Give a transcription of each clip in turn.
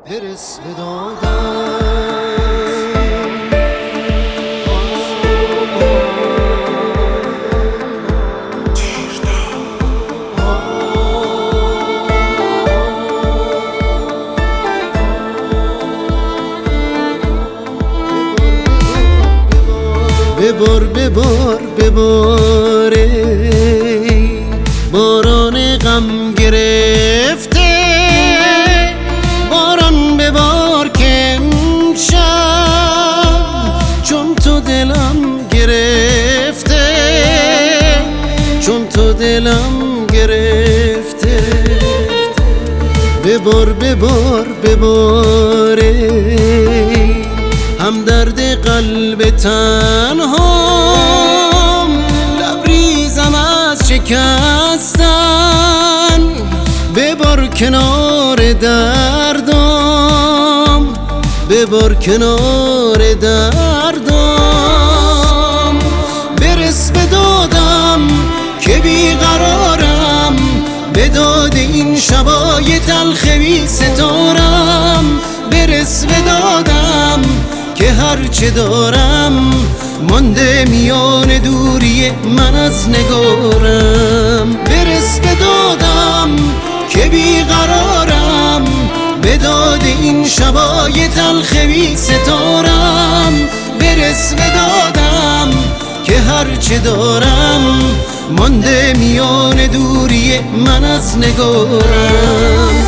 هرس به دادم ببار ببار بباره باران غم گرفته باران ببار که امشب چون تو دلم گرفته چون تو دلم گرفته ببار ببار بباره هم درد قلب تنهام لبریزم از شکستن ببار کنار دردم ببار کنار دردم برس به دادم که بیقرارم به داد این شبای تلخ بی ستارم برس به دادم که هرچه دارم مانده میان دوری من از نگارم برس به دادم که بیقرارم به داد این شبای تلخ بی ستارم برس به دادم که هرچه دارم مانده میان دوری من از نگارم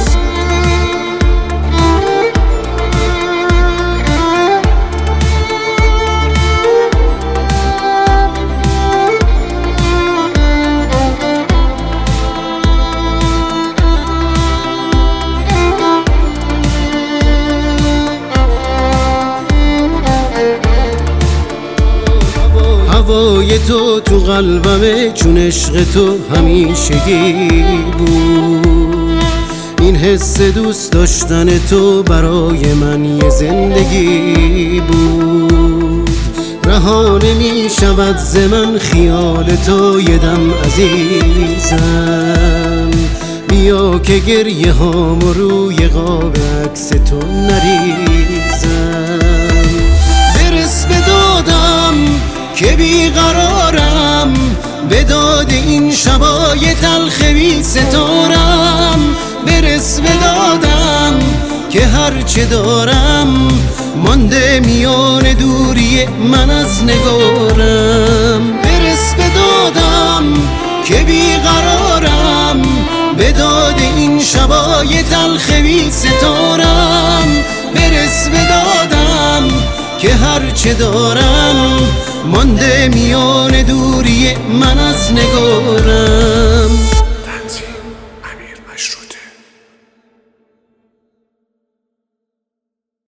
هوای تو تو قلبمه چون عشق تو همیشگی بود این حس دوست داشتن تو برای من یه زندگی بود رها نمی شود ز من خیال تو یه دم عزیزم بیا که گریه هام روی قاب عکس تو نریزم برس به دادم که بیقرارم به داد این شبای تلخ بی ستارم برس به دادم که هرچه دارم مانده میان دوری من از نگارم برس به دادم که بیقرارم به داد این شبای تلخ بی ستارم برس به دادم که هرچه دارم مانده میان دوری من از نگارم تنظیم امیر مشروطه.